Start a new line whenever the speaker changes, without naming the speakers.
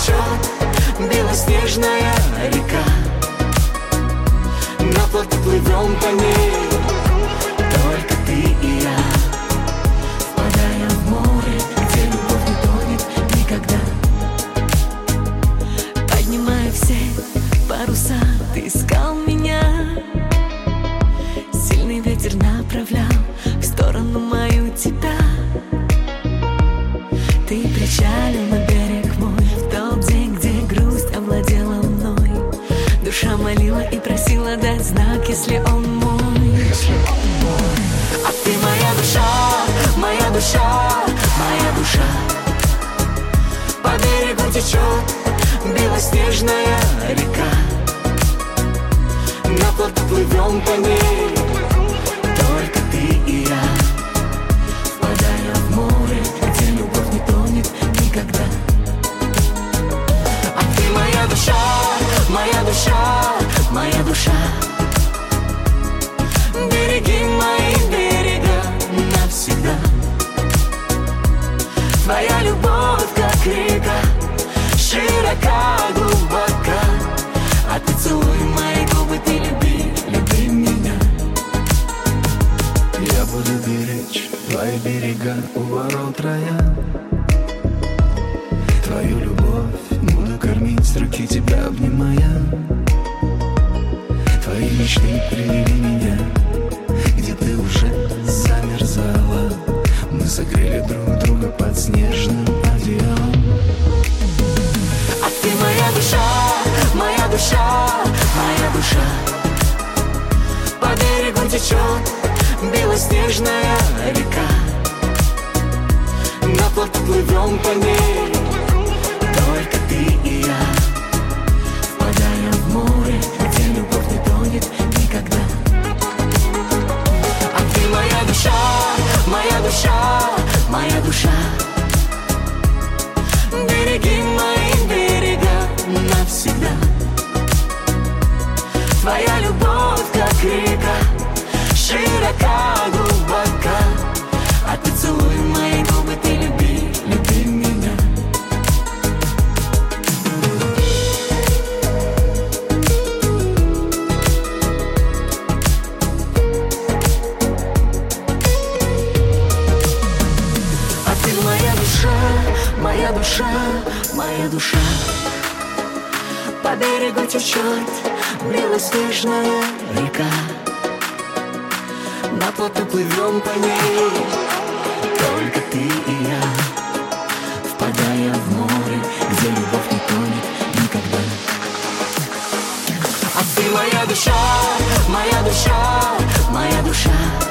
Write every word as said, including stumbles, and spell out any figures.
течет белоснежная река. На плоту плывем по ней, только ты и я, впадая в море, где любовь не тонет никогда. Поднимая все паруса, ты искал меня. Сильный ветер направлял в сторону мою тебя. Ты причалил на берег мой в тот день, где грусть овладела мной. Душа молила и просила дать знак, если он мой. А ты моя душа, моя душа, моя душа. По берегу течет белоснежная река. На плоту плывем по ней, только ты и я, впадая в море, где любовь не тонет никогда. А ты моя душа, моя душа, моя душа. Береги мои берега навсегда. Твоя любовь, как река, широка, глубока. А ты целуй мои губы, ты люби, люби меня.
Я буду беречь твои берега у ворот рая. Твою любовь буду кормить с руки, тебя обнимая. Твои мечты привели меня, где ты уже замерзала. Мы согрели друг друга под снежным одеялом.
А ты моя душа, моя душа, моя душа. По берегу течет белоснежная река. На плоту плывем по ней, только ты и я, впадая в море, где любовь не тонет никогда. А ты моя душа, моя душа, моя душа. Береги мои берега навсегда. Твоя любовь, как река, широка, глубока. А ты целуй мои губы, ты люби, люби меня. А ты моя душа, моя душа, моя душа. По берегу течет белоснежная река. На плоту плывем по ней, только ты и я, впадая в море, где любовь не тонет никогда. А ты моя душа, моя душа, моя душа.